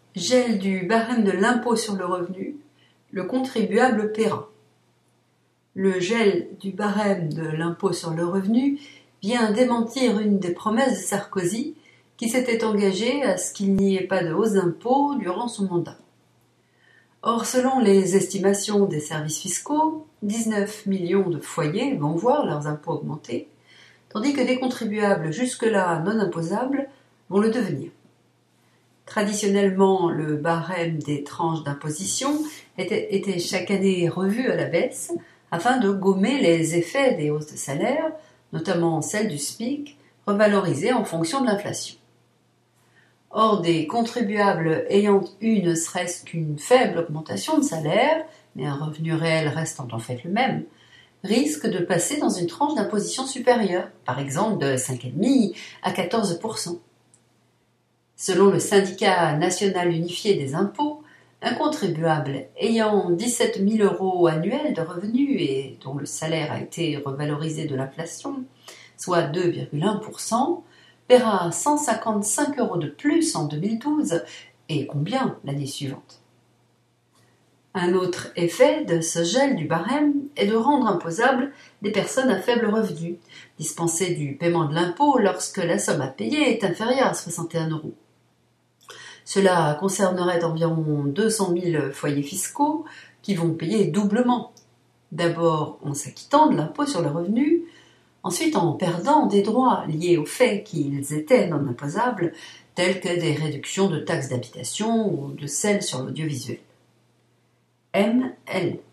Gel du barème de l'impôt sur le revenu, le contribuable paiera. Le gel du barème de l'impôt sur le revenu vient démentir une des promesses de Sarkozy qui s'était engagé à ce qu'il n'y ait pas de hausse d'impôts durant son mandat. Or, selon les estimations des services fiscaux, 19 millions de foyers vont voir leurs impôts augmenter, tandis que des contribuables jusque-là non imposables vont le devenir. Traditionnellement, le barème des tranches d'imposition était chaque année revu à la baisse afin de gommer les effets des hausses de salaire, notamment celles du SMIC, revalorisées en fonction de l'inflation. Or, des contribuables ayant eu ne serait-ce qu'une faible augmentation de salaire, mais un revenu réel restant en fait le même, risquent de passer dans une tranche d'imposition supérieure, par exemple de 5,5 à 14%. Selon le syndicat national unifié des impôts, un contribuable ayant 17 000 € annuels de revenus et dont le salaire a été revalorisé de l'inflation, soit 2,1%, paiera 155 € de plus en 2012 et combien l'année suivante. Un autre effet de ce gel du barème est de rendre imposables des personnes à faible revenu, dispensées du paiement de l'impôt lorsque la somme à payer est inférieure à 61 €. Cela concernerait environ 200 000 foyers fiscaux qui vont payer doublement, d'abord en s'acquittant de l'impôt sur le revenu, ensuite en perdant des droits liés au fait qu'ils étaient non imposables, tels que des réductions de taxes d'habitation ou de celles sur l'audiovisuel. ML